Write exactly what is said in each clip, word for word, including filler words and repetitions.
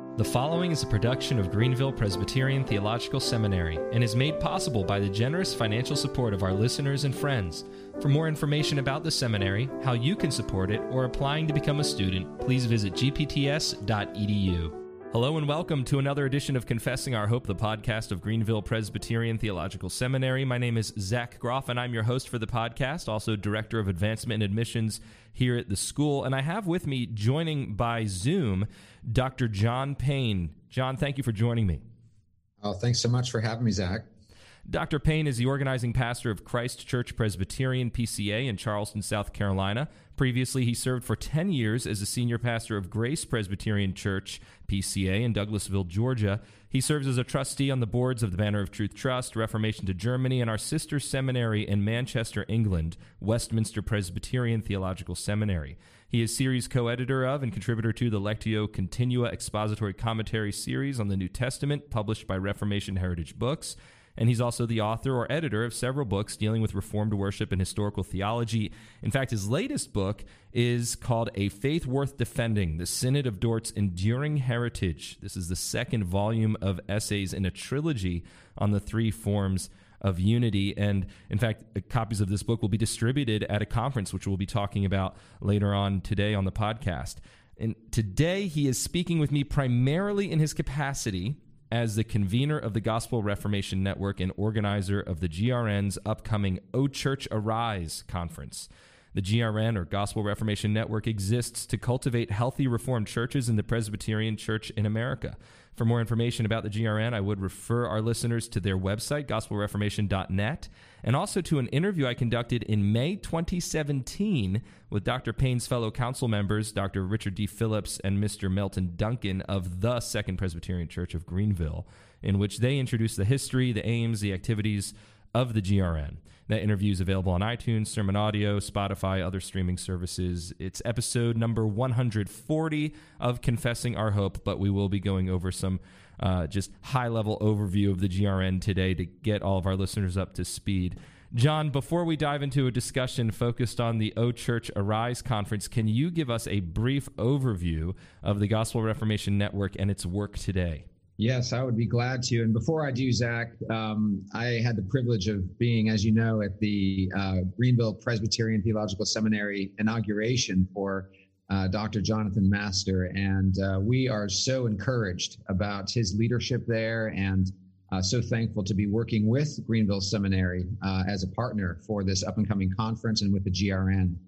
The following is a production of Greenville Presbyterian Theological Seminary and is made possible by the generous financial support of our listeners and friends. For more information about the seminary, how you can support it, or applying to become a student, please visit g p t s dot e d u. Hello and welcome to another edition of Confessing Our Hope, the podcast of Greenville Presbyterian Theological Seminary. My name is Zach Groff, and I'm your host for the podcast, also Director of Advancement and Admissions here at the school. And I have with me, joining by Zoom, Doctor John Payne. John, thank you for joining me. Oh, thanks so much for having me, Zach. Doctor Payne is the organizing pastor of Christ Church Presbyterian, P C A, in Charleston, South Carolina. Previously, he served for ten years as a senior pastor of Grace Presbyterian Church, P C A, in Douglasville, Georgia. He serves as a trustee on the boards of the Banner of Truth Trust, Reformation to Germany, and our sister seminary in Manchester, England, Westminster Presbyterian Theological Seminary. He is series co-editor of and contributor to the Lectio Continua Expository Commentary series on the New Testament, published by Reformation Heritage Books. And he's also the author or editor of several books dealing with Reformed worship and historical theology. In fact, his latest book is called A Faith Worth Defending, The Synod of Dort's Enduring Heritage. This is the second volume of essays in a trilogy on the three forms of unity. And in fact, copies of this book will be distributed at a conference, which we'll be talking about later on today on the podcast. And today he is speaking with me primarily in his capacity as the convener of the Gospel Reformation Network and organizer of the G R N's upcoming O Church Arise conference. The G R N, or Gospel Reformation Network, exists to cultivate healthy Reformed churches in the Presbyterian Church in America. For more information about the G R N, I would refer our listeners to their website, gospel reformation dot net, and also to an interview I conducted in May twenty seventeen with Doctor Payne's fellow council members, Doctor Richard D. Phillips and Mister Melton Duncan of the Second Presbyterian Church of Greenville, in which they introduced the history, the aims, the activities of the G R N. That interview is available on iTunes, Sermon Audio, Spotify, other streaming services. It's episode number one hundred forty of Confessing Our Hope, but we will be going over some uh, just high-level overview of the G R N today to get all of our listeners up to speed. John, before we dive into a discussion focused on the O Church Arise conference, can you give us a brief overview of the Gospel Reformation Network and its work today? Yes, I would be glad to. And before I do, Zach, um, I had the privilege of being, as you know, at the uh, Greenville Presbyterian Theological Seminary inauguration for uh, Doctor Jonathan Master. And uh, we are so encouraged about his leadership there and uh, so thankful to be working with Greenville Seminary uh, as a partner for this up-and-coming conference and with the G R N.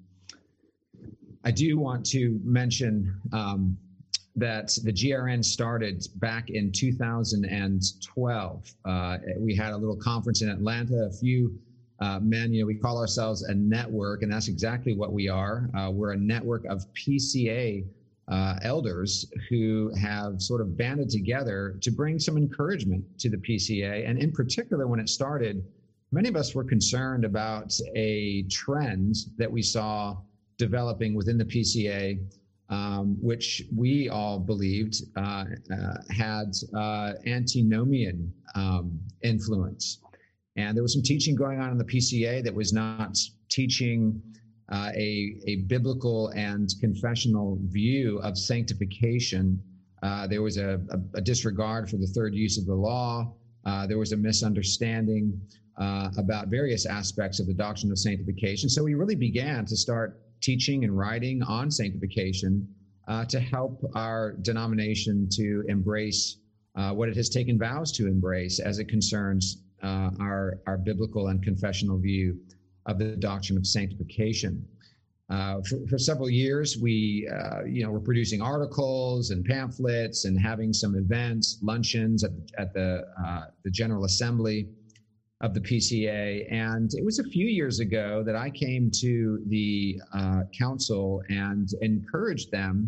I do want to mention um, that the G R N started back in two thousand twelve. Uh, we had a little conference in Atlanta. A few uh, men, you know, we call ourselves a network, and that's exactly what we are. Uh, we're a network of P C A uh, elders who have sort of banded together to bring some encouragement to the P C A. And in particular, when it started, many of us were concerned about a trend that we saw developing within the P C A, Um, which we all believed uh, uh, had uh, antinomian um, influence. And there was some teaching going on in the P C A that was not teaching uh, a, a biblical and confessional view of sanctification. Uh, there was a, a, a disregard for the third use of the law. Uh, there was a misunderstanding uh, about various aspects of the doctrine of sanctification. So we really began to start teaching and writing on sanctification uh, to help our denomination to embrace uh, what it has taken vows to embrace as it concerns uh, our, our biblical and confessional view of the doctrine of sanctification. Uh, for, for several years, we uh, you know, were producing articles and pamphlets and having some events, luncheons at, at the, uh, the General Assembly of the P C A. And it was a few years ago that I came to the uh, council and encouraged them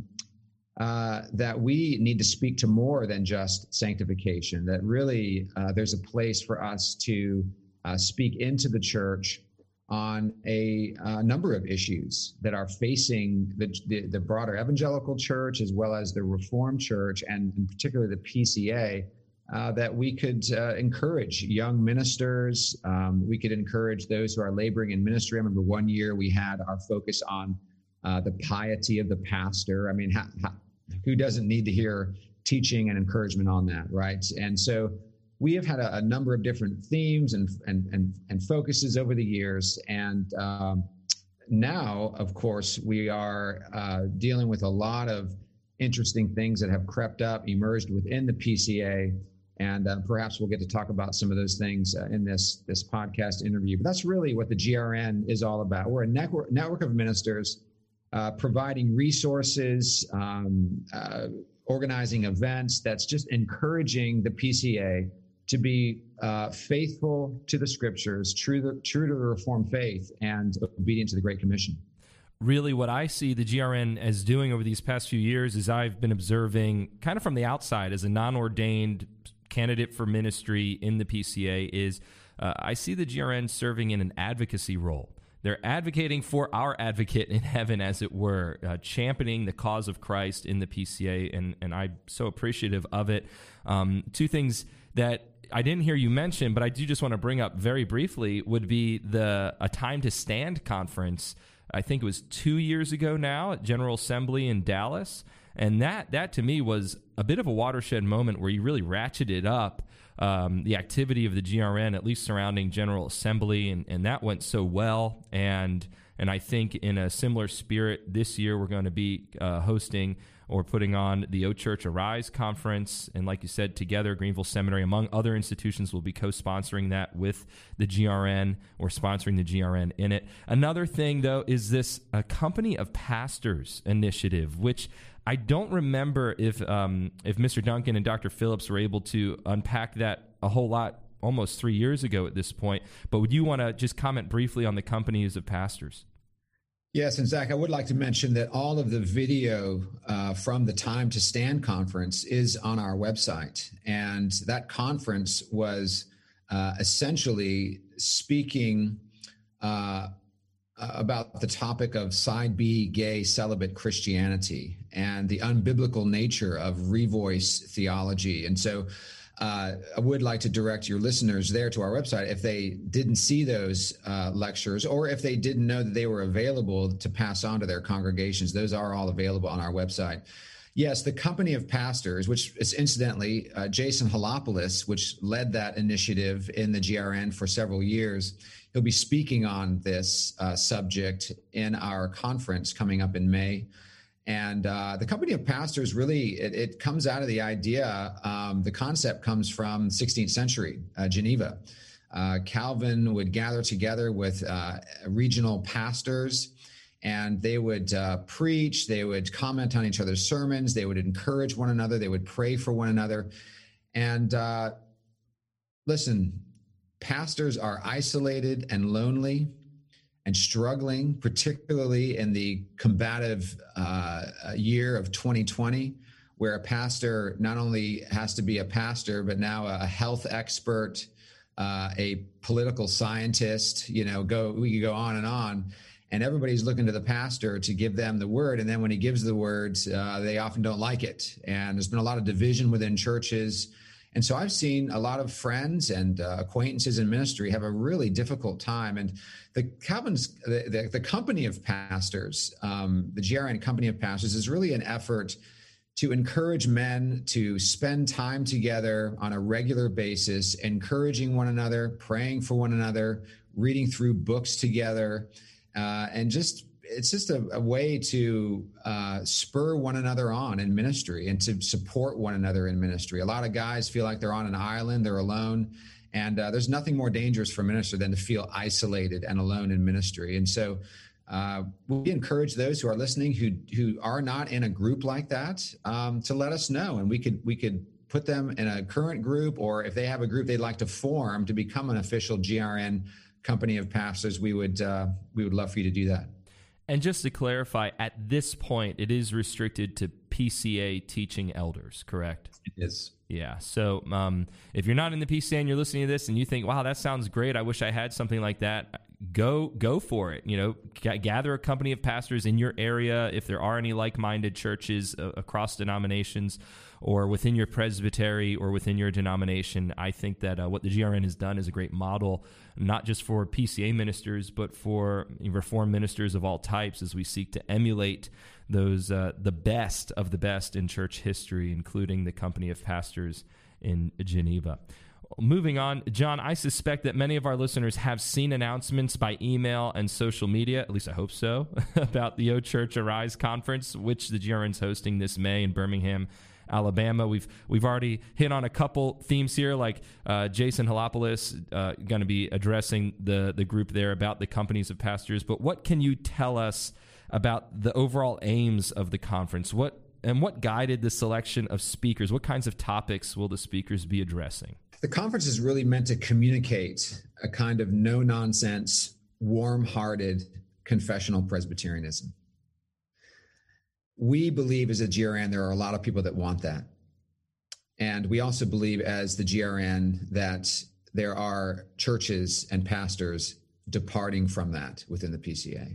uh, that we need to speak to more than just sanctification, that really uh, there's a place for us to uh, speak into the church on a, a number of issues that are facing the, the, the broader evangelical church as well as the Reformed church, and in particular the P C A, uh, that we could uh, encourage young ministers. Um, we could encourage those who are laboring in ministry. I remember one year we had our focus on uh, the piety of the pastor. I mean, ha, ha, who doesn't need to hear teaching and encouragement on that, right? And so we have had a, a number of different themes and and and, and focuses over the years, and um, now, of course, we are uh, dealing with a lot of interesting things that have crept up, emerged within the P C A, and uh, perhaps we'll get to talk about some of those things uh, in this this podcast interview. But that's really what the G R N is all about. We're a network network of ministers uh, providing resources, um, uh, organizing events that's just encouraging the P C A to be uh, faithful to the scriptures, true to, true to the Reformed faith, and obedient to the Great Commission. Really, what I see the G R N as doing over these past few years is I've been observing kind of from the outside as a non-ordained candidate for ministry in the P C A is uh, I see the G R N serving in an advocacy role. They're advocating for our advocate in heaven, as it were, uh, championing the cause of Christ in the P C A, and, and I'm so appreciative of it. Um, two things that I didn't hear you mention, but I do just want to bring up very briefly would be the A Time to Stand conference. I think it was two years ago now at General Assembly in Dallas. And that, that to me was a bit of a watershed moment where you really ratcheted up um, the activity of the G R N, at least surrounding General Assembly, and, and that went so well. And and I think in a similar spirit this year, we're going to be uh, hosting or putting on the O Church Arise conference. And like you said, together, Greenville Seminary, among other institutions, will be co-sponsoring that with the G R N or sponsoring the G R N in it. Another thing, though, is this a Company of Pastors initiative, which I don't remember if um, if Mister Duncan and Doctor Phillips were able to unpack that a whole lot almost three years ago at this point. But would you want to just comment briefly on the Companies of Pastors? Yes, and Zach, I would like to mention that all of the video uh, from the Time to Stand conference is on our website. And that conference was uh, essentially speaking uh, about the topic of side B, gay, celibate Christianity and the unbiblical nature of revoice theology. And so Uh, I would like to direct your listeners there to our website if they didn't see those uh, lectures, or if they didn't know that they were available to pass on to their congregations. Those are all available on our website. Yes, the Company of Pastors, which is incidentally uh, Jason Halopoulos, which led that initiative in the G R N for several years. He'll be speaking on this uh, subject in our conference coming up in May. And uh, the Company of Pastors really, it, it comes out of the idea, um, the concept comes from sixteenth century, uh, Geneva. Uh, Calvin would gather together with uh, regional pastors, and they would uh, preach, they would comment on each other's sermons, they would encourage one another, they would pray for one another. And uh, listen, pastors are isolated and lonely and struggling, particularly in the combative uh, year of twenty twenty, where a pastor not only has to be a pastor, but now a health expert, uh, a political scientist, you know, go, we could go on and on. And everybody's looking to the pastor to give them the word. And then when he gives the words, uh, they often don't like it. And there's been a lot of division within churches. And so I've seen a lot of friends and uh, acquaintances in ministry have a really difficult time. And the Calvin's, the, the, the Company of Pastors, um, the G R N Company of Pastors, is really an effort to encourage men to spend time together on a regular basis, encouraging one another, praying for one another, reading through books together, uh, and just it's just a, a way to uh, spur one another on in ministry and to support one another in ministry. A lot of guys feel like they're on an island, they're alone, and uh, there's nothing more dangerous for a minister than to feel isolated and alone in ministry. And so uh, we encourage those who are listening who who are not in a group like that um, to let us know, and we could we could put them in a current group, or if they have a group they'd like to form to become an official G R N Company of Pastors, we would uh, we would love for you to do that. And just to clarify, at this point, it is restricted to P C A teaching elders, correct? It is. Yeah. So um, if you're not in the P C A and you're listening to this and you think, wow, that sounds great, I wish I had something like that, go go for it. You know, g- gather a company of pastors in your area. If there are any like-minded churches uh, across denominations or within your presbytery or within your denomination, I think that uh, what the G R N has done is a great model, not just for P C A ministers, but for Reformed ministers of all types as we seek to emulate those uh, the best of the best in church history, including the company of pastors in Geneva. Moving on, John, I suspect that many of our listeners have seen announcements by email and social media, at least I hope so, about the O Church Arise conference, which the G R N's hosting this May in Birmingham, Alabama. We've we've already hit on a couple themes here, like uh, Jason Halopoulos uh, going to be addressing the, the group there about the companies of pastors. But what can you tell us about the overall aims of the conference? What and what guided the selection of speakers? What kinds of topics will the speakers be addressing? The conference is really meant to communicate a kind of no-nonsense, warm-hearted confessional Presbyterianism. We believe as a G R N there are a lot of people that want that. And we also believe as the G R N that there are churches and pastors departing from that within the P C A.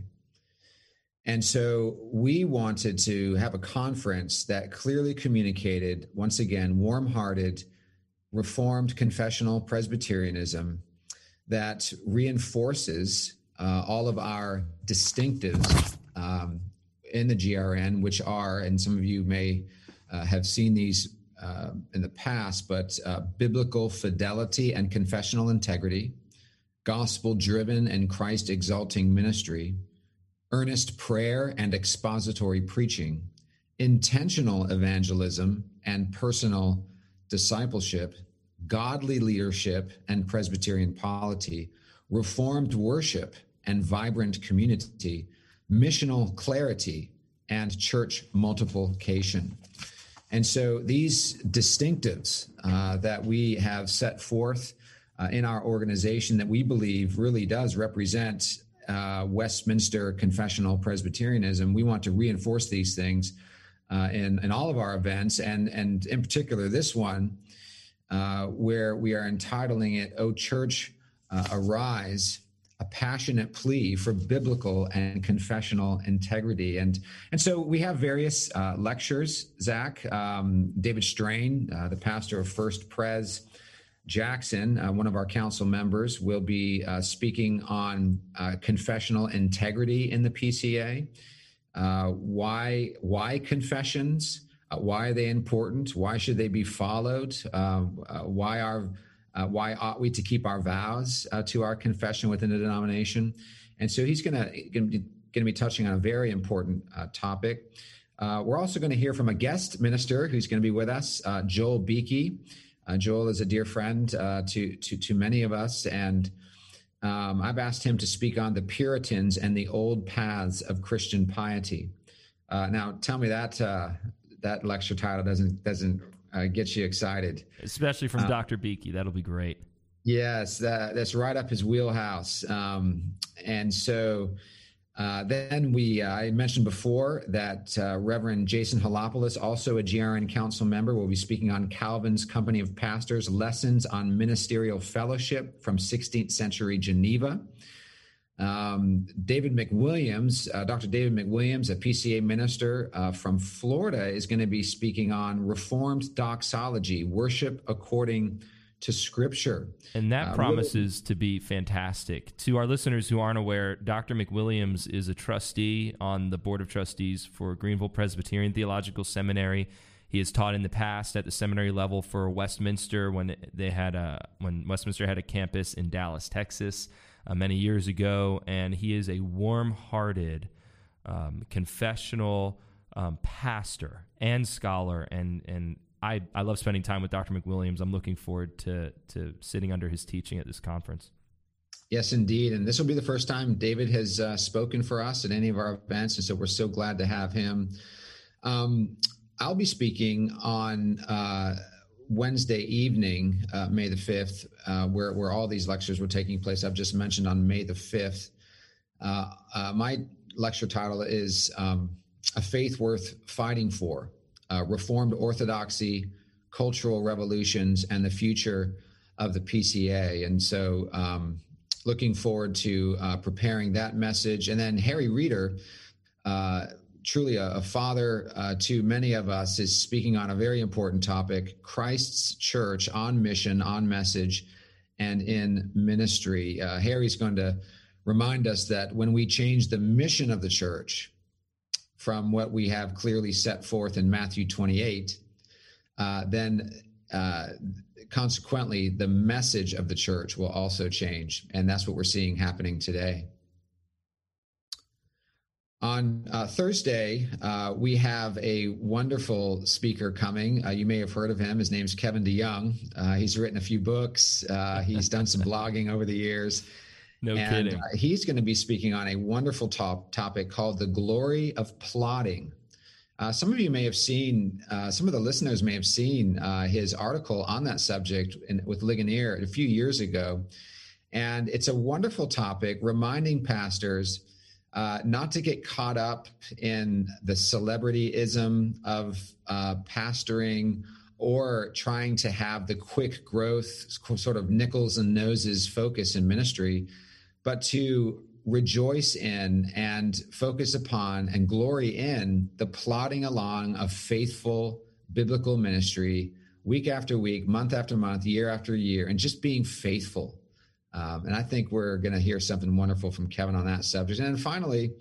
And so we wanted to have a conference that clearly communicated, once again, warm-hearted, Reformed confessional Presbyterianism that reinforces uh, all of our distinctives um, in the G R N, which are, and some of you may uh, have seen these uh, in the past, but uh, biblical fidelity and confessional integrity, gospel-driven and Christ-exalting ministry, earnest prayer and expository preaching, intentional evangelism and personal discipleship, godly leadership and Presbyterian polity, reformed worship and vibrant community, missional clarity, and church multiplication. And so these distinctives uh, that we have set forth uh, in our organization that we believe really does represent uh, Westminster confessional Presbyterianism, we want to reinforce these things uh, in, in all of our events, and, and in particular this one, uh, where we are entitling it, O Church, uh, Arise, a passionate plea for biblical and confessional integrity. And and so we have various uh, lectures, Zach. Um, David Strain, uh, the pastor of First Pres Jackson, uh, one of our council members, will be uh, speaking on uh, confessional integrity in the P C A. Uh, why, why confessions? Uh, why are they important? Why should they be followed? Uh, uh, why are Uh, why ought we to keep our vows uh, to our confession within the denomination? And so he's going to going to be touching on a very important uh, topic. Uh, we're also going to hear from a guest minister who's going to be with us, uh, Joel Beakey. Uh, Joel is a dear friend uh, to, to to many of us, and um, I've asked him to speak on the Puritans and the old paths of Christian piety. Uh, now, tell me that uh, that lecture title doesn't doesn't. Uh, gets you excited. Especially from uh, Doctor Beakey. That'll be great. Yes, that, that's right up his wheelhouse. Um, and so uh, then we, uh, I mentioned before that uh, Reverend Jason Halopoulos, also a G R N council member, will be speaking on Calvin's Company of Pastors, Lessons on Ministerial Fellowship from sixteenth century Geneva. Um, David McWilliams, uh, Doctor David McWilliams, a P C A minister uh, from Florida, is going to be speaking on Reformed doxology, worship according to Scripture. And that uh, promises really- to be fantastic. To our listeners who aren't aware, Doctor McWilliams is a trustee on the Board of Trustees for Greenville Presbyterian Theological Seminary. He has taught in the past at the seminary level for Westminster when they had a, when Westminster had a campus in Dallas, Texas. Uh, many years ago, and he is a warm-hearted, um, confessional um, pastor and scholar, and and I, I love spending time with Doctor McWilliams. I'm looking forward to to sitting under his teaching at this conference. Yes, indeed, and this will be the first time David has uh, spoken for us at any of our events, and so we're so glad to have him. Um, I'll be speaking on Uh, Wednesday evening, uh, May the fifth, uh, where, where all these lectures were taking place. I've just mentioned on May the fifth. Uh, uh, my lecture title is um, A Faith Worth Fighting For, uh, Reformed Orthodoxy, Cultural Revolutions, and the Future of the P C A. And so um, looking forward to uh, preparing that message. And then Harry Reeder, uh, truly a, a father uh, to many of us, is speaking on a very important topic: Christ's church on mission, on message, and in ministry. Uh, Harry's going to remind us that when we change the mission of the church from what we have clearly set forth in Matthew twenty-eight, uh, then uh, consequently, the message of the church will also change. And that's what we're seeing happening today. On uh, Thursday, uh, we have a wonderful speaker coming. Uh, you may have heard of him. His name's Kevin DeYoung. Uh, he's written a few books. Uh, he's done some blogging over the years. No and, kidding. Uh, he's going to be speaking on a wonderful top topic called The Glory of Plotting. Uh, some of you may have seen, uh, some of the listeners may have seen uh, his article on that subject in, with Ligonier a few years ago. And it's a wonderful topic, reminding pastors uh, not to get caught up in the celebrityism of uh, pastoring, or trying to have the quick growth, sort of nickels and noses focus in ministry, but to rejoice in and focus upon and glory in the plodding along of faithful biblical ministry week after week, month after month, year after year, and just being faithful. Um, and I think we're going to hear something wonderful from Kevin on that subject. And then finally,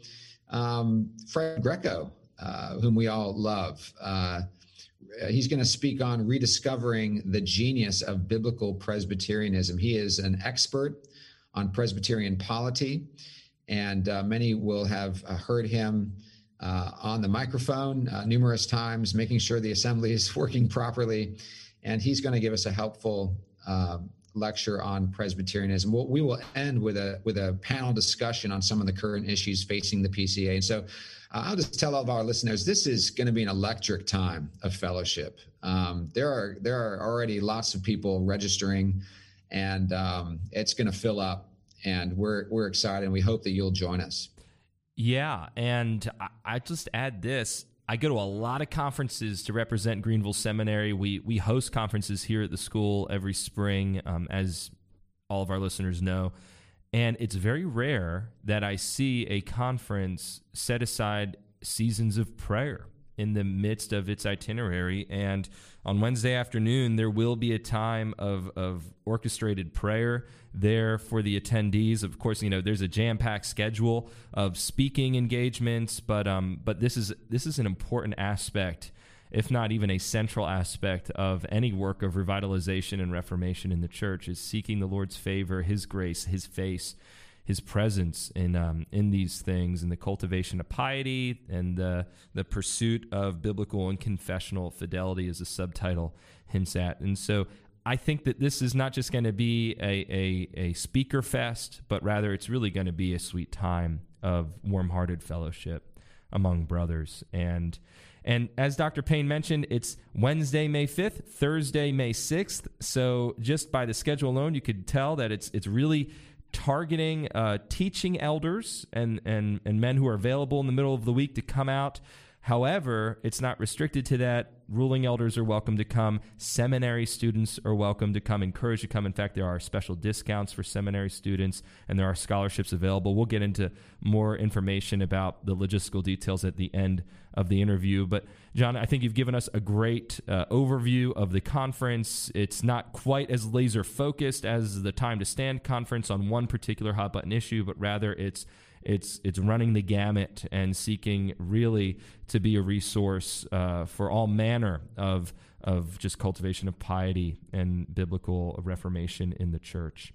um, Fred Greco, uh, whom we all love. Uh, he's going to speak on rediscovering the genius of biblical Presbyterianism. He is an expert on Presbyterian polity, and uh, many will have uh, heard him uh, on the microphone uh, numerous times, making sure the assembly is working properly. And he's going to give us a helpful uh, lecture on Presbyterianism. We'll, we will end with a with a panel discussion on some of the current issues facing the P C A. And so uh, I'll just tell all of our listeners, this is going to be an electric time of fellowship. Um, there are there are already lots of people registering, and um, it's going to fill up. And we're we're excited, and we hope that you'll join us. Yeah, and I, I just add this. I go to a lot of conferences to represent Greenville Seminary. We we host conferences here at the school every spring, um, as all of our listeners know. And it's very rare that I see a conference set aside seasons of prayer in the midst of its itinerary. And on Wednesday afternoon, there will be a time of, of orchestrated prayer there for the attendees. Of course, you know, there's a jam-packed schedule of speaking engagements, but um, but this is this is an important aspect, if not even a central aspect, of any work of revitalization and reformation in the church, is seeking the Lord's favor, His grace, His face, His presence in um, in these things, and the cultivation of piety and the the pursuit of biblical and confessional fidelity, as the subtitle hints at. And so I think that this is not just going to be a, a, a speaker fest, but rather it's really going to be a sweet time of warm-hearted fellowship among brothers. And and as Doctor Payne mentioned, it's Wednesday, May fifth, Thursday, May sixth. So just by the schedule alone, you could tell that it's it's really targeting uh, teaching elders and, and, and men who are available in the middle of the week to come out. However, it's not restricted to that. Ruling elders are welcome to come. Seminary students are welcome to come, encouraged to come. In fact, there are special discounts for seminary students, and there are scholarships available. We'll get into more information about the logistical details at the end of the interview. But, John, I think you've given us a great uh, overview of the conference. It's not quite as laser-focused as the Time to Stand conference on one particular hot-button issue, but rather it's It's it's running the gamut and seeking really to be a resource uh, for all manner of of just cultivation of piety and biblical reformation in the church.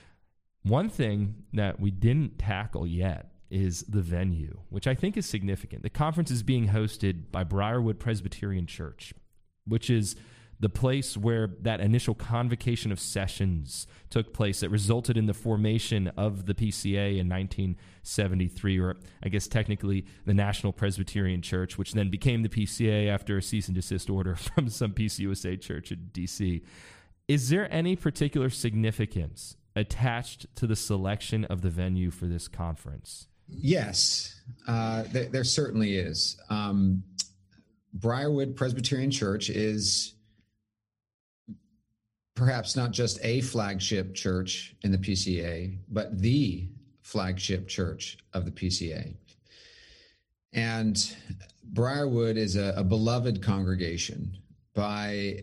One thing that we didn't tackle yet is the venue, which I think is significant. The conference is being hosted by Briarwood Presbyterian Church, which is the place where that initial convocation of sessions took place that resulted in the formation of the P C A in nineteen seventy-three, or I guess technically the National Presbyterian Church, which then became the P C A after a cease and desist order from some P C U S A church in D C. Is there any particular significance attached to the selection of the venue for this conference? Yes, uh, there, there certainly is. Um, Briarwood Presbyterian Church is perhaps not just a flagship church in the P C A, but the flagship church of the P C A. And Briarwood is a, a beloved congregation by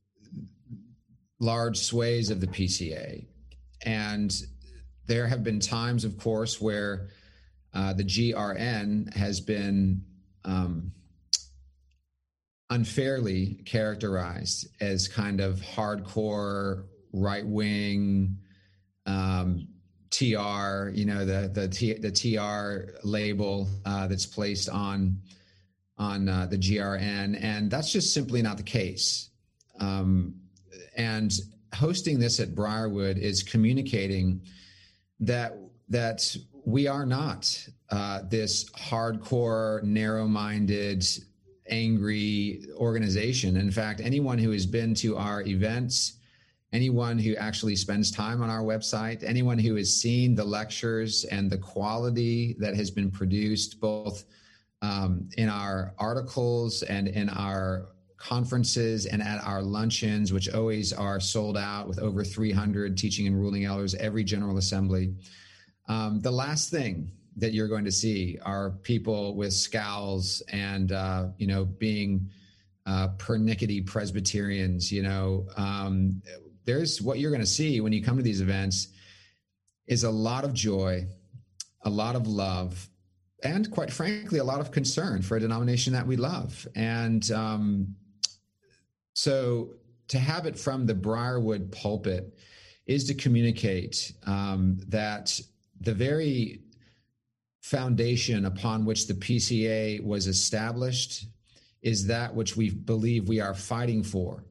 large swathes of the P C A. And there have been times, of course, where uh, the G R N has been um, unfairly characterized as kind of hardcore, right-wing, um, T R, you know, the the T, the T R label uh, that's placed on on uh, the G R N, and that's just simply not the case. Um, and hosting this at Briarwood is communicating that that we are not uh, this hardcore, narrow-minded, angry organization. In fact, anyone who has been to our events, anyone who actually spends time on our website, anyone who has seen the lectures and the quality that has been produced both um, in our articles and in our conferences and at our luncheons, which always are sold out with over three hundred teaching and ruling elders every General Assembly. Um, the last thing that you're going to see are people with scowls and, uh, you know, being uh, pernickety Presbyterians, you know, um, there's what you're going to see when you come to these events is a lot of joy, a lot of love, and quite frankly, a lot of concern for a denomination that we love. And um, so to have it from the Briarwood pulpit is to communicate um, that the very foundation upon which the P C A was established is that which we believe we are fighting for.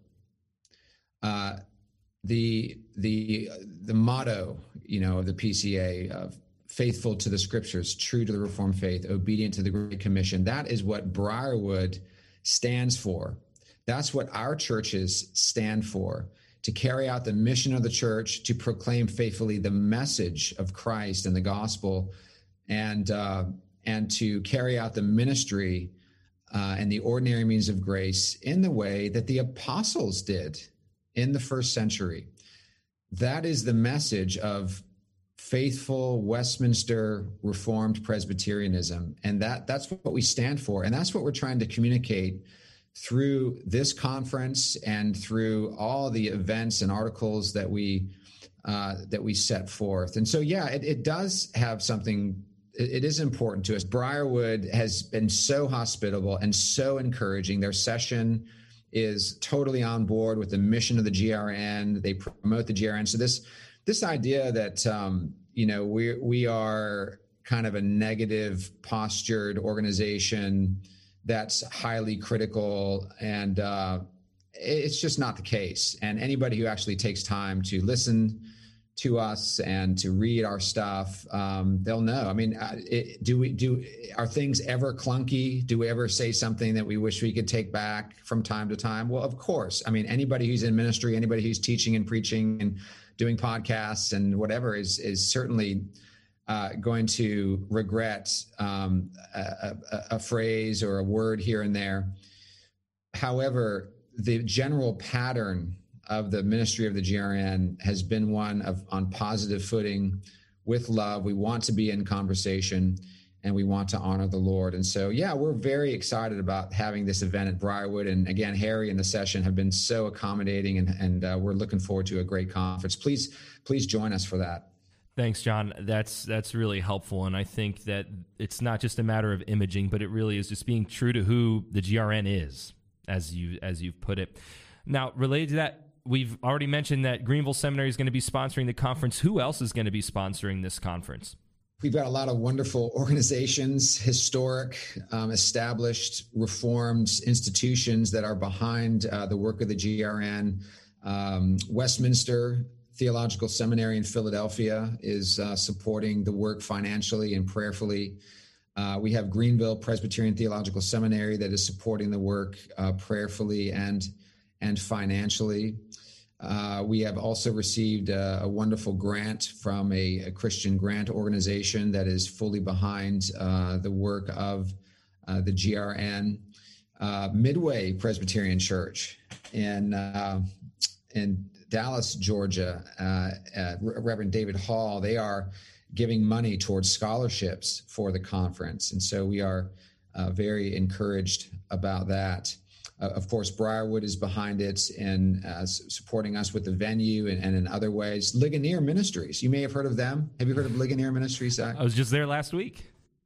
Uh, the the the motto, you know, of the P C A of faithful to the scriptures, true to the Reformed faith, obedient to the Great Commission. That is what Briarwood stands for. That's what our churches stand for, to carry out the mission of the church, to proclaim faithfully the message of Christ and the gospel, and uh, and to carry out the ministry uh, and the ordinary means of grace in the way that the apostles did in the first century. That is the message of faithful Westminster Reformed Presbyterianism. And that that's what we stand for. And that's what we're trying to communicate through this conference and through all the events and articles that we uh, that we set forth. And so, yeah, it, it does have something, it, it is important to us. Briarwood has been so hospitable and so encouraging. Their session is totally on board with the mission of the G R N. They promote the G R N. So this this idea that um, you know we we are kind of a negative postured organization that's highly critical, and uh, it's just not the case. And anybody who actually takes time to listen to us and to read our stuff, um, they'll know. I mean, uh, it, do we do? Are things ever clunky? Do we ever say something that we wish we could take back from time to time? Well, of course. I mean, anybody who's in ministry, anybody who's teaching and preaching and doing podcasts and whatever is is certainly uh, going to regret um, a, a, a phrase or a word here and there. However, the general pattern of the ministry of the G R N has been one of on positive footing with love. We want to be in conversation and we want to honor the Lord. And so, yeah, we're very excited about having this event at Briarwood. And again, Harry and the session have been so accommodating, and, and uh, we're looking forward to a great conference. Please, please join us for that. Thanks, John. That's that's really helpful, and I think that it's not just a matter of imaging, but it really is just being true to who the G R N is, as you as you've put it. Now, related to that, we've already mentioned that Greenville Seminary is going to be sponsoring the conference. Who else is going to be sponsoring this conference? We've got a lot of wonderful organizations, historic, um, established, reformed institutions that are behind uh, the work of the G R N. Um, Westminster Theological Seminary in Philadelphia is uh, supporting the work financially and prayerfully. Uh, we have Greenville Presbyterian Theological Seminary that is supporting the work uh, prayerfully and and financially. Uh, we have also received a, a wonderful grant from a, a Christian grant organization that is fully behind uh, the work of uh, the G R N. Uh, Midway Presbyterian Church in uh, in Dallas, Georgia, uh, uh, Reverend David Hall, they are giving money towards scholarships for the conference. And so we are uh, very encouraged about that. Uh, of course, Briarwood is behind it and uh, supporting us with the venue and, and in other ways. Ligonier Ministries, you may have heard of them. Have you heard of Ligonier Ministries, Zach? I was just there last week.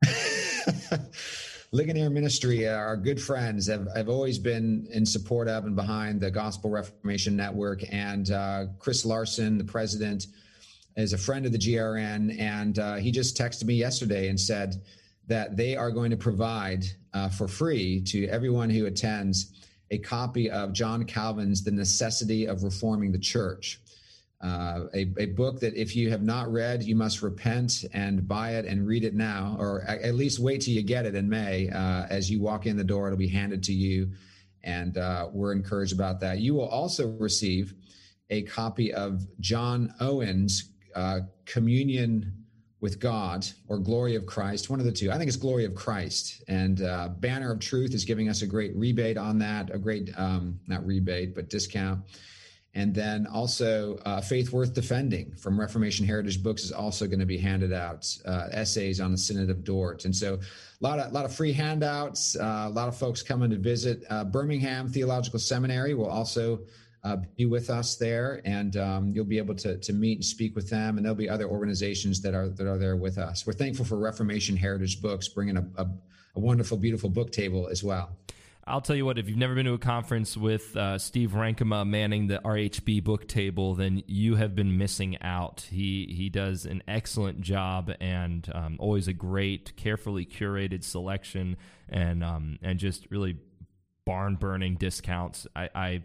Ligonier Ministry, uh, our good friends, have, have always been in support of and behind the Gospel Reformation Network. And uh, Chris Larson, the president, is a friend of the G R N. And uh, he just texted me yesterday and said that they are going to provide uh, for free to everyone who attends a copy of John Calvin's The Necessity of Reforming the Church. Uh, a, a book that if you have not read, you must repent and buy it and read it now, or at least wait till you get it in May. Uh, as you walk in the door, it'll be handed to you, and uh, we're encouraged about that. You will also receive a copy of John Owen's uh, Communion with God, or Glory of Christ, one of the two. I think it's Glory of Christ. And uh, Banner of Truth is giving us a great rebate on that, a great, um, not rebate, but discount. And then also uh, Faith Worth Defending from Reformation Heritage Books is also going to be handed out, uh, essays on the Synod of Dort. And so a lot of, lot of free handouts, uh, a lot of folks coming to visit. Uh, Birmingham Theological Seminary will also uh, be with us there, and um, you'll be able to, to meet and speak with them. And there'll be other organizations that are that are there with us. We're thankful for Reformation Heritage Books bringing a, a, a wonderful, beautiful book table as well. I'll tell you what, if you've never been to a conference with uh, Steve Rankema manning the R H B book table, then you have been missing out. He he does an excellent job, and um, always a great, carefully curated selection, and um, and just really barn-burning discounts. I, I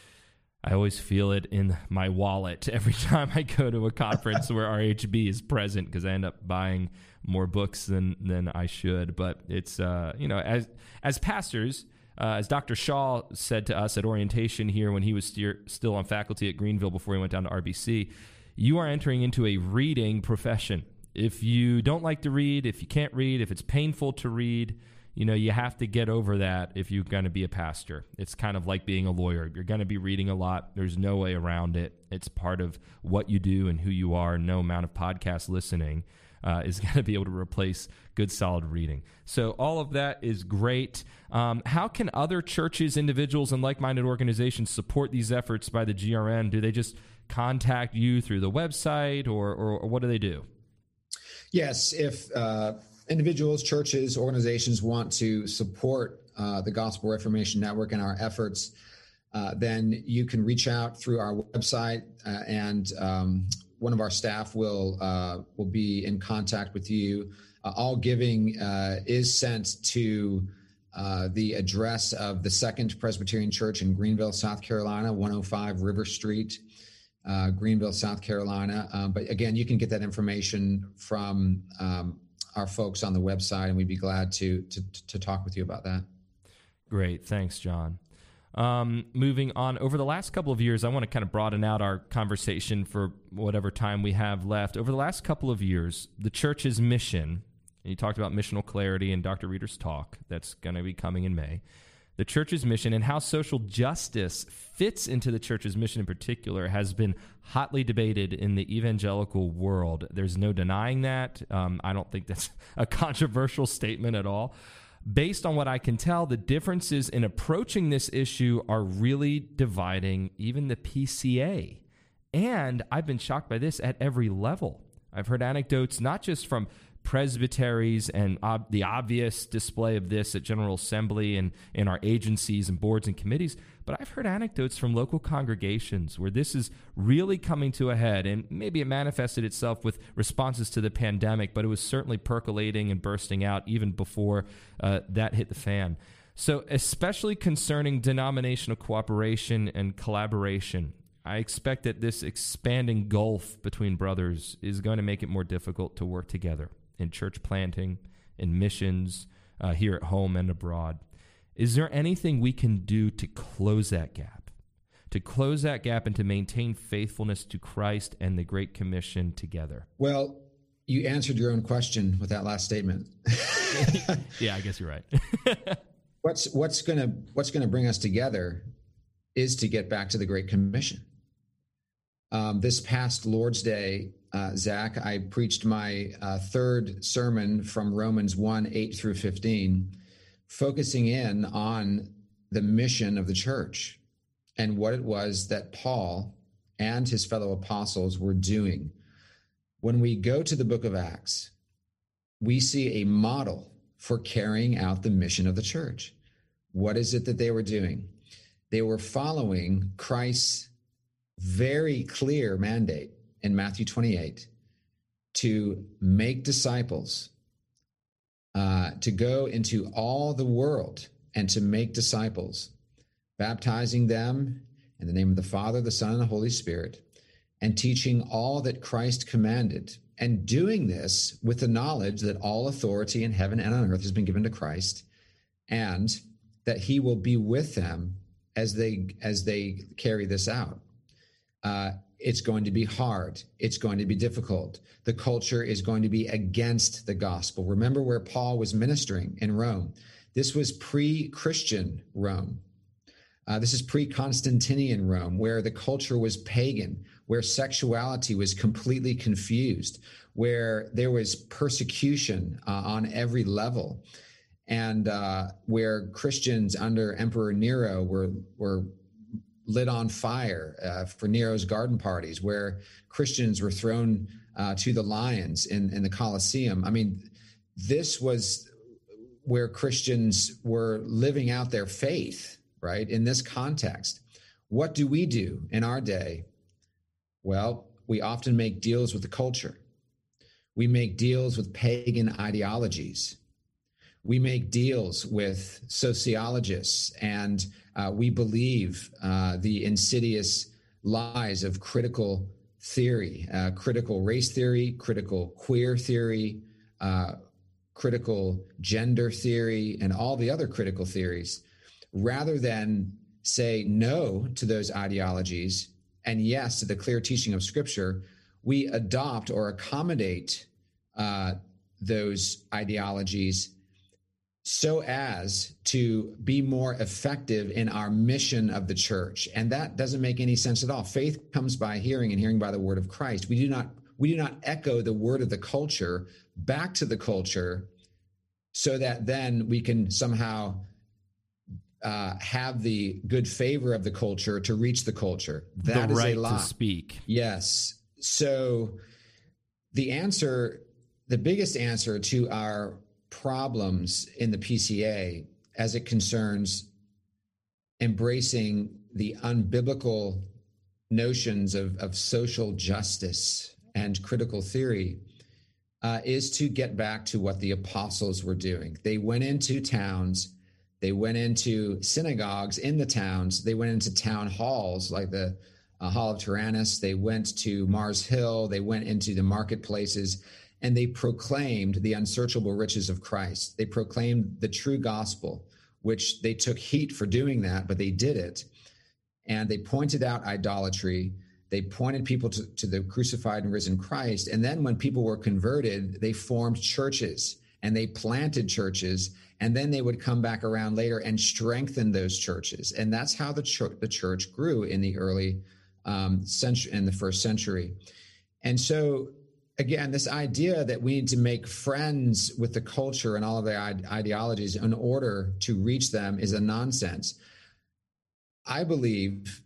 I always feel it in my wallet every time I go to a conference where R H B is present, because I end up buying more books than than I should. But it's uh, you know, as as pastors. Uh, as Doctor Shaw said to us at orientation here when he was steer, still on faculty at Greenville before he went down to R B C, you are entering into a reading profession. If you don't like to read, if you can't read, if it's painful to read, you know, you have to get over that if you're going to be a pastor. It's kind of like being a lawyer. You're going to be reading a lot. There's no way around it. It's part of what you do and who you are. No amount of podcast listening Uh, is going to be able to replace good, solid reading. So all of that is great. Um, how can other churches, individuals, and like-minded organizations support these efforts by the G R N? Do they just contact you through the website, or, or, or what do they do? Yes, if uh, individuals, churches, organizations want to support uh, the Gospel Reformation Network and our efforts, uh, then you can reach out through our website, uh, and um, one of our staff will uh, will be in contact with you. Uh, all giving uh, is sent to uh, the address of the Second Presbyterian Church in Greenville, South Carolina, one oh five River Street, uh, Greenville, South Carolina. Um, but again, you can get that information from um, our folks on the website, and we'd be glad to to, to talk with you about that. Great, thanks, John. Um, moving on, over the last couple of years, I want to kind of broaden out our conversation for whatever time we have left. Over the last couple of years, the church's mission, and you talked about missional clarity in Doctor Reeder's talk, that's going to be coming in May. The church's mission and how social justice fits into the church's mission in particular has been hotly debated in the evangelical world. There's no denying that. Um, I don't think that's a controversial statement at all. Based on what I can tell, the differences in approaching this issue are really dividing even the P C A. And I've been shocked by this at every level. I've heard anecdotes not just from presbyteries and ob- the obvious display of this at General Assembly and in our agencies and boards and committees, but I've heard anecdotes from local congregations where this is really coming to a head, and maybe it manifested itself with responses to the pandemic, but it was certainly percolating and bursting out even before uh, that hit the fan. So especially concerning denominational cooperation and collaboration, I expect that this expanding gulf between brothers is going to make it more difficult to work together in church planting, in missions, uh, here at home and abroad. Is there anything we can do to close that gap, to close that gap and to maintain faithfulness to Christ and the Great Commission together? Well, you answered your own question with that last statement. Yeah, I guess you're right. what's what's gonna what's gonna bring us together is to get back to the Great Commission. Um, this past Lord's Day, uh, Zach, I preached my uh, third sermon from Romans one, eight through fifteen, focusing in on the mission of the church and what it was that Paul and his fellow apostles were doing. When we go to the book of Acts, we see a model for carrying out the mission of the church. What is it that they were doing? They were following Christ's very clear mandate in Matthew twenty-eight to make disciples, uh, to go into all the world and to make disciples, baptizing them in the name of the Father, the Son, and the Holy Spirit, and teaching all that Christ commanded, and doing this with the knowledge that all authority in heaven and on earth has been given to Christ, and that he will be with them as they as they carry this out. Uh, it's going to be hard. It's going to be difficult. The culture is going to be against the gospel. Remember where Paul was ministering in Rome. This was pre-Christian Rome. Uh, this is pre-Constantinian Rome, where the culture was pagan, where sexuality was completely confused, where there was persecution uh, on every level, and uh, where Christians under Emperor Nero were were lit on fire uh, for Nero's garden parties, where Christians were thrown uh, to the lions in, in the Colosseum. I mean, this was where Christians were living out their faith, right? In this context, what do we do in our day? Well, we often make deals with the culture. We make deals with pagan ideologies. We make deals with sociologists, and uh, we believe uh, the insidious lies of critical theory, uh, critical race theory, critical queer theory, uh, critical gender theory, and all the other critical theories, rather than say no to those ideologies and yes to the clear teaching of Scripture. We adopt or accommodate uh, those ideologies so as to be more effective in our mission of the church. And that doesn't make any sense at all. Faith comes by hearing, and hearing by the word of Christ. We do not we do not echo the word of the culture back to the culture so that then we can somehow uh, have the good favor of the culture to reach the culture. That the is right a lie. To speak. Yes. So the answer, the biggest answer to our problems in the P C A as it concerns embracing the unbiblical notions of, of social justice and critical theory uh, is to get back to what the apostles were doing. They went into towns, they went into synagogues in the towns, they went into town halls like the uh, Hall of Tyrannus, they went to Mars Hill, they went into the marketplaces, and they proclaimed the unsearchable riches of Christ. They proclaimed the true gospel, which they took heat for doing that, but they did it. And they pointed out idolatry. They pointed people to, to the crucified and risen Christ. And then when people were converted, they formed churches and they planted churches. And then they would come back around later and strengthen those churches. And that's how the church, the church grew in the early um, century, in the first century. And so, again, this idea that we need to make friends with the culture and all of their ideologies in order to reach them is a nonsense. I believe,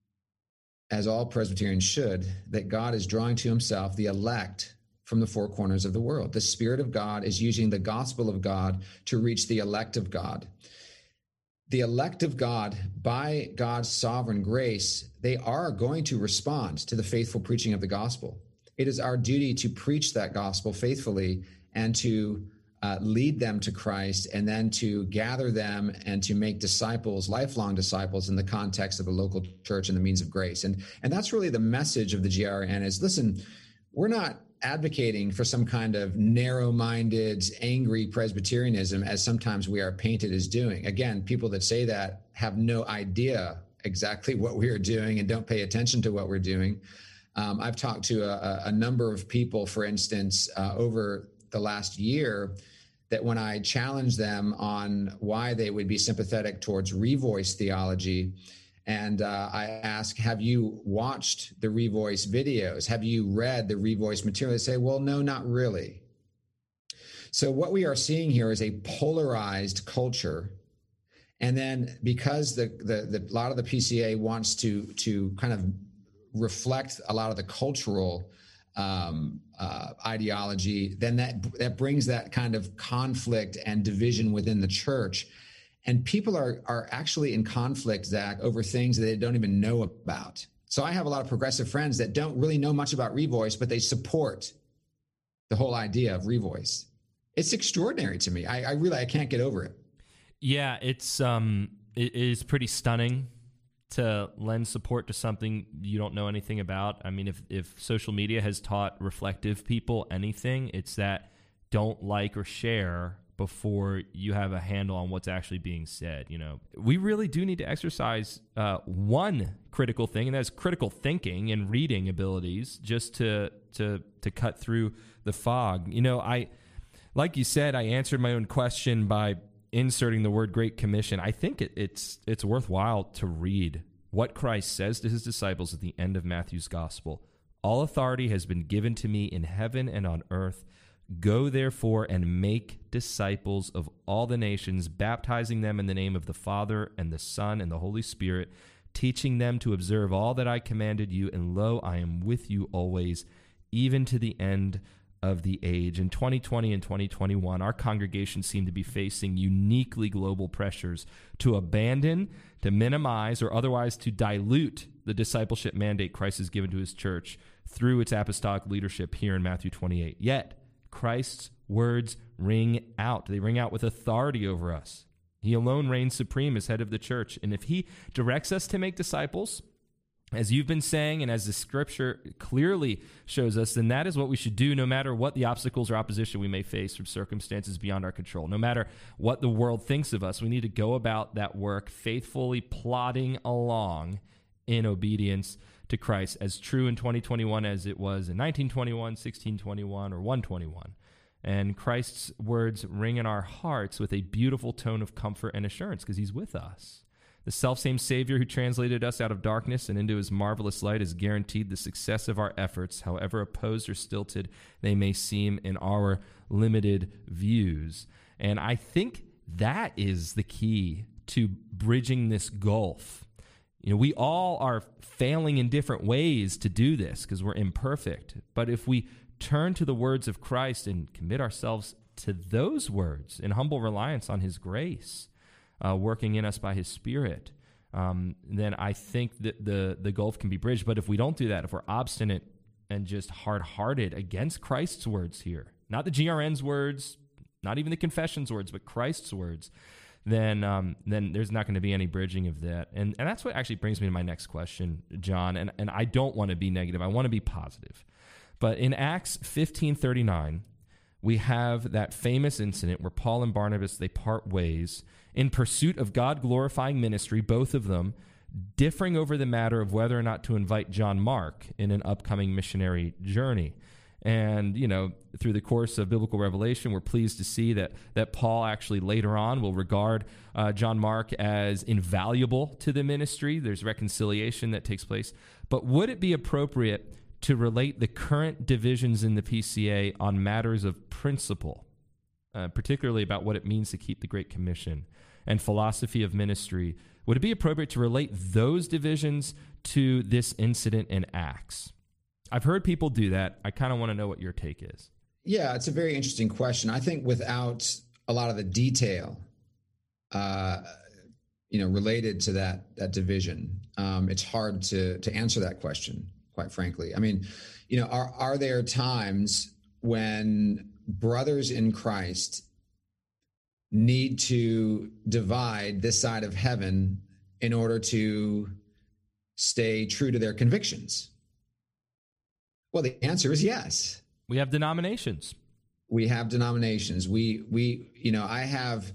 as all Presbyterians should, that God is drawing to himself the elect from the four corners of the world. The Spirit of God is using the gospel of God to reach the elect of God. The elect of God, by God's sovereign grace, they are going to respond to the faithful preaching of the gospel. It is our duty to preach that gospel faithfully and to uh, lead them to Christ, and then to gather them and to make disciples, lifelong disciples, in the context of the local church and the means of grace. And, and that's really the message of the G R N is, listen, we're not advocating for some kind of narrow-minded, angry Presbyterianism as sometimes we are painted as doing. Again, people that say that have no idea exactly what we are doing and don't pay attention to what we're doing. Um, I've talked to a, a number of people, for instance, uh, over the last year, that when I challenged them on why they would be sympathetic towards revoice theology And uh, I ask, have you watched the Revoice videos? Have you read the Revoice material? They say, well, no, not really. So what we are seeing here is a polarized culture. And then because the, the, the a lot of the P C A wants to, to kind of reflect a lot of the cultural um, uh, ideology, then that, that brings that kind of conflict and division within the church. And people are, are actually in conflict, Zach, over things that they don't even know about. So I have a lot of progressive friends that don't really know much about Revoice, but they support the whole idea of Revoice. It's extraordinary to me. I, I really, I can't get over it. Yeah, it's um, it is pretty stunning to lend support to something you don't know anything about. I mean, if if social media has taught reflective people anything, it's that don't like or share before you have a handle on what's actually being said. You know, we really do need to exercise uh, one critical thing, and that's critical thinking and reading abilities, just to to to cut through the fog. You know, I like you said, I answered my own question by inserting the word Great Commission. I think it, it's it's worthwhile to read what Christ says to his disciples at the end of Matthew's gospel. All authority has been given to me in heaven and on earth. Go therefore and make disciples of all the nations, baptizing them in the name of the Father and the Son and the Holy Spirit, teaching them to observe all that I commanded you, and lo, I am with you always, even to the end of the age. In twenty twenty and twenty twenty-one, our congregation seemed to be facing uniquely global pressures to abandon, to minimize, or otherwise to dilute the discipleship mandate Christ has given to his church through its apostolic leadership here in Matthew twenty-eight. Yet, Christ's words ring out. They ring out with authority over us. He alone reigns supreme as head of the church. And if he directs us to make disciples, as you've been saying, and as the scripture clearly shows us, then that is what we should do, no matter what the obstacles or opposition we may face from circumstances beyond our control. No matter what the world thinks of us, we need to go about that work faithfully plodding along in obedience to Christ, as true in twenty twenty-one as it was in nineteen twenty-one, sixteen twenty-one, or one twenty-one. And Christ's words ring in our hearts with a beautiful tone of comfort and assurance because he's with us. The selfsame Savior who translated us out of darkness and into his marvelous light has guaranteed the success of our efforts, however opposed or stilted they may seem in our limited views. And I think that is the key to bridging this gulf. You know, we all are failing in different ways to do this because we're imperfect. But if we turn to the words of Christ and commit ourselves to those words in humble reliance on his grace, Uh, working in us by his Spirit, um, then I think that the, the gulf can be bridged. But if we don't do that, if we're obstinate and just hard-hearted against Christ's words here, not the G R N's words, not even the confession's words, but Christ's words, then um, then there's not going to be any bridging of that. And and that's what actually brings me to my next question, John. And, and I don't want to be negative. I want to be positive. But in Acts fifteen thirty-nine, we have that famous incident where Paul and Barnabas, they part ways in pursuit of God-glorifying ministry, both of them differing over the matter of whether or not to invite John Mark in an upcoming missionary journey. And, you know, through the course of biblical revelation, we're pleased to see that that Paul actually later on will regard uh, John Mark as invaluable to the ministry. There's reconciliation that takes place. But would it be appropriate to relate the current divisions in the P C A on matters of principle, uh, particularly about what it means to keep the Great Commission and philosophy of ministry? Would it be appropriate to relate those divisions to this incident in Acts? I've heard people do that. I kind of want to know what your take is. Yeah, it's a very interesting question. I think without a lot of the detail, uh, you know, related to that that division, um, it's hard to to answer that question, quite frankly. I mean, you know, are are there times when brothers in Christ need to divide this side of heaven in order to stay true to their convictions? Well, the answer is yes. We have denominations. We have denominations. We, we, you know, I have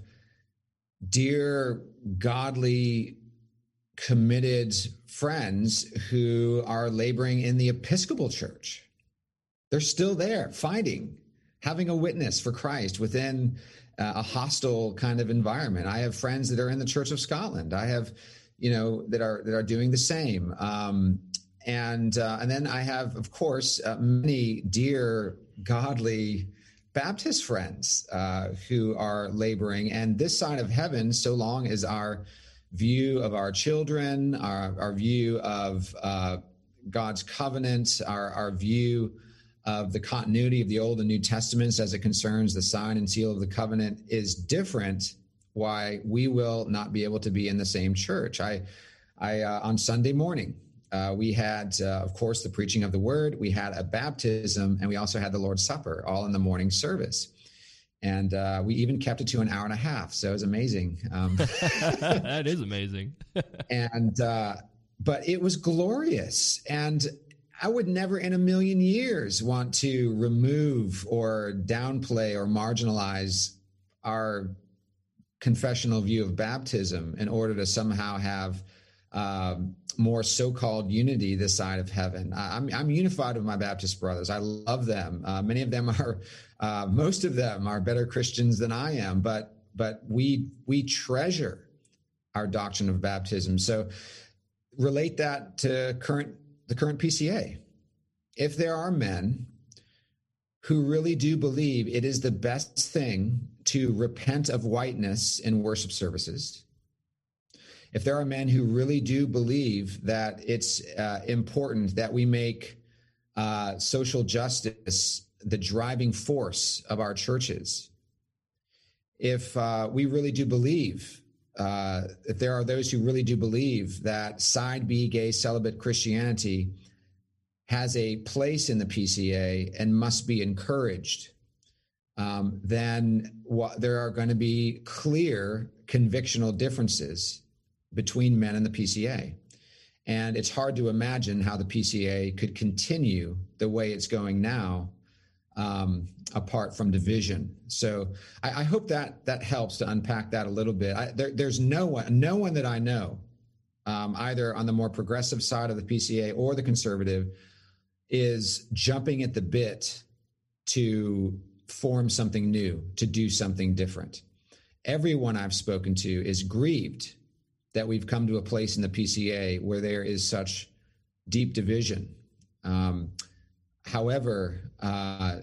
dear, godly, committed friends who are laboring in the Episcopal Church. They're still there, fighting, having a witness for Christ within uh, a hostile kind of environment. I have friends that are in the Church of Scotland. I have you know, that are that are doing the same. Um, and uh, and then I have, of course, uh, many dear, godly Baptist friends uh, who are laboring. And this side of heaven, so long as our view of our children, our, our view of uh, God's covenant, our, our view of the continuity of the Old and New Testaments as it concerns the sign and seal of the covenant is different, why we will not be able to be in the same church. I, I uh, on Sunday morning, uh, we had, uh, of course, the preaching of the word, we had a baptism, and we also had the Lord's Supper, all in the morning service. And uh, we even kept it to an hour and a half. So it was amazing. Um, that is amazing. and, uh, but it was glorious. And I would never in a million years want to remove or downplay or marginalize our confessional view of baptism in order to somehow have um, more so-called unity this side of heaven. I'm, I'm unified with my Baptist brothers. I love them. Uh, many of them are, uh, most of them are better Christians than I am, but but we we treasure our doctrine of baptism. So relate that to current the current P C A. If there are men who really do believe it is the best thing to repent of whiteness in worship services, if there are men who really do believe that it's uh, important that we make uh, social justice the driving force of our churches, if uh, we really do believe, uh, if there are those who really do believe that side B gay celibate Christianity has a place in the P C A and must be encouraged, um, then wh- there are going to be clear convictional differences between men and the P C A. And it's hard to imagine how the P C A could continue the way it's going now, um, apart from division. So I, I hope that that helps to unpack that a little bit. I, there, there's no one, no one that I know, um, either on the more progressive side of the P C A or the conservative, is jumping at the bit to form something new, to do something different. Everyone I've spoken to is grieved that we've come to a place in the P C A where there is such deep division. Um, however, uh,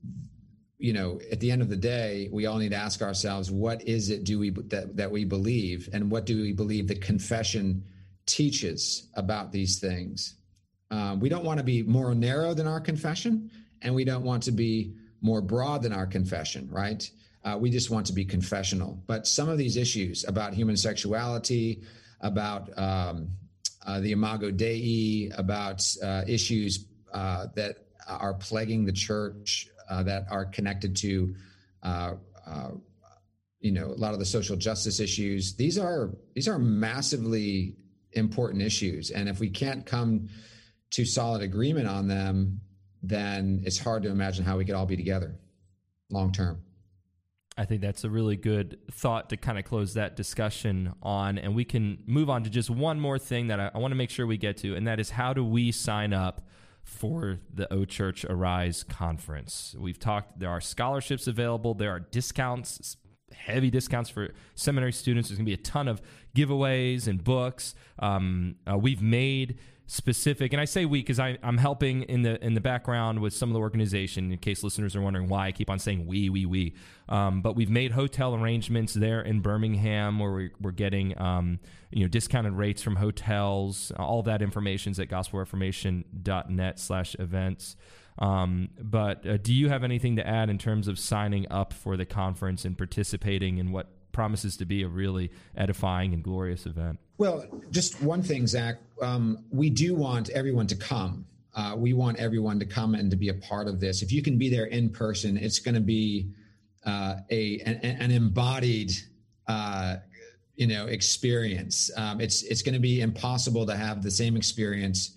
you know, at the end of the day, we all need to ask ourselves, what is it do we that, that we believe, and what do we believe the confession teaches about these things? Um, we don't want to be more narrow than our confession, and we don't want to be more broad than our confession, right? Uh, we just want to be confessional. But some of these issues about human sexuality, about um, uh, the Imago Dei, about uh, issues uh, that are plaguing the church, uh, that are connected to, uh, uh, you know, a lot of the social justice issues. These are these are massively important issues, and if we can't come to solid agreement on them, then it's hard to imagine how we could all be together long term. I think that's a really good thought to kind of close that discussion on, and we can move on to just one more thing that I, I want to make sure we get to, and that is, how do we sign up for the O Church Arise conference? We've talked, there are scholarships available, there are discounts, heavy discounts for seminary students. There's going to be a ton of giveaways and books. Um, uh, we've made specific, and I say we because I'm helping in the in the background with some of the organization, in case listeners are wondering why I keep on saying we, we, we. Um, but we've made hotel arrangements there in Birmingham where we, we're getting um, you know discounted rates from hotels. All that information is at gospelreformation.net slash events. Um, but uh, do you have anything to add in terms of signing up for the conference and participating in what promises to be a really edifying and glorious event? Well, just one thing, Zach. Um, we do want everyone to come. Uh, we want everyone to come and to be a part of this. If you can be there in person, it's going to be uh, a an, an embodied, uh, you know, experience. Um, it's it's going to be impossible to have the same experience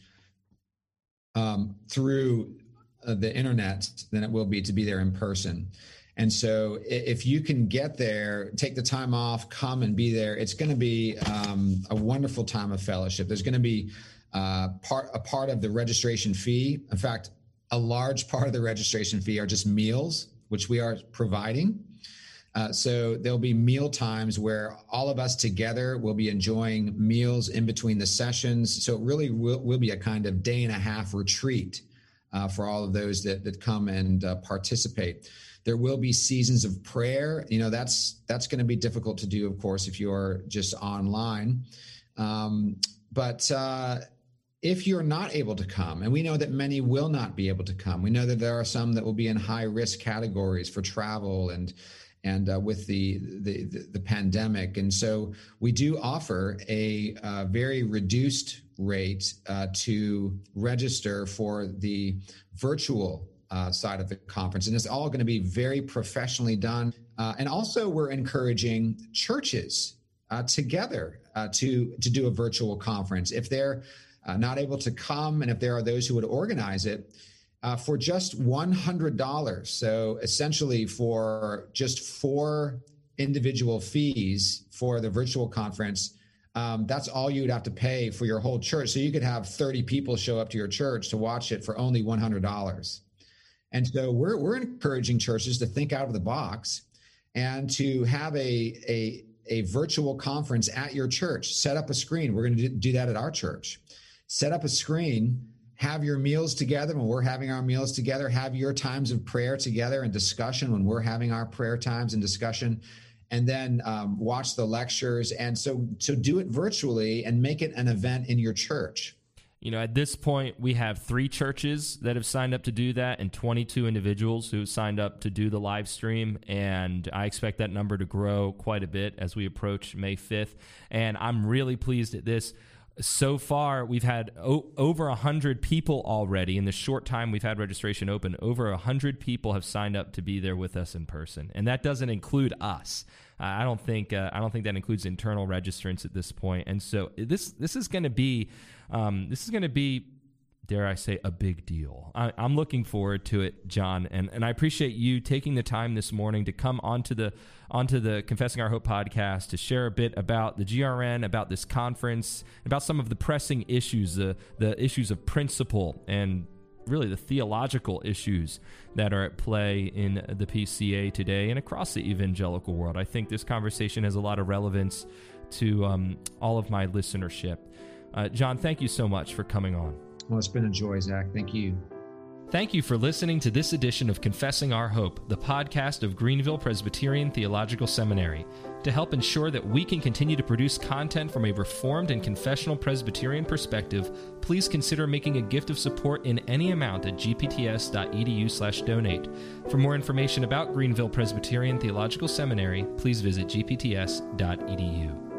um, through uh, the internet than it will be to be there in person. And so if you can get there, take the time off, come and be there, it's going to be um, a wonderful time of fellowship. There's going to be uh, part a part of the registration fee. In fact, a large part of the registration fee are just meals, which we are providing. Uh, so there'll be meal times where all of us together will be enjoying meals in between the sessions. So it really will, will be a kind of day and a half retreat uh, for all of those that, that come and uh, participate. There will be seasons of prayer. You know, that's that's going to be difficult to do, of course, if you're just online. Um, but uh, if you're not able to come, and we know that many will not be able to come, we know that there are some that will be in high risk categories for travel and and uh, with the, the the pandemic. And so we do offer a uh, very reduced rate uh, to register for the virtual uh, side of the conference. And it's all going to be very professionally done. Uh, and also we're encouraging churches uh, together uh, to, to do a virtual conference. If they're uh, not able to come, and if there are those who would organize it, Uh, for just one hundred dollars. So essentially for just four individual fees for the virtual conference, um, that's all you'd have to pay for your whole church. So you could have thirty people show up to your church to watch it for only one hundred dollars. And so we're we're encouraging churches to think out of the box and to have a, a, a virtual conference at your church. Set up a screen. We're going to do that at our church. Set up a screen. Have your meals together when we're having our meals together. Have your times of prayer together and discussion when we're having our prayer times and discussion. And then um, watch the lectures. And so, so do it virtually and make it an event in your church. You know, at this point, we have three churches that have signed up to do that and twenty-two individuals who signed up to do the live stream. And I expect that number to grow quite a bit as we approach May fifth. And I'm really pleased at this. So far, we've had o- over one hundred people already. In the short time we've had registration open, over one hundred people have signed up to be there with us in person. And that doesn't include us. Uh, I don't think uh, I don't think that includes internal registrants at this point. And so this this is going to be um, this is going to be, dare I say, a big deal. I, I'm looking forward to it, John, and, and I appreciate you taking the time this morning to come onto the onto the Confessing Our Hope podcast to share a bit about the G R N, about this conference, about some of the pressing issues, the the issues of principle, and really the theological issues that are at play in the P C A today and across the evangelical world. I think this conversation has a lot of relevance to um, all of my listenership. Uh, John, thank you so much for coming on. Well, it's been a joy, Zach. Thank you. Thank you for listening to this edition of Confessing Our Hope, the podcast of Greenville Presbyterian Theological Seminary. To help ensure that we can continue to produce content from a Reformed and confessional Presbyterian perspective, please consider making a gift of support in any amount at gpts.edu slash donate. For more information about Greenville Presbyterian Theological Seminary, please visit gpts dot e d u.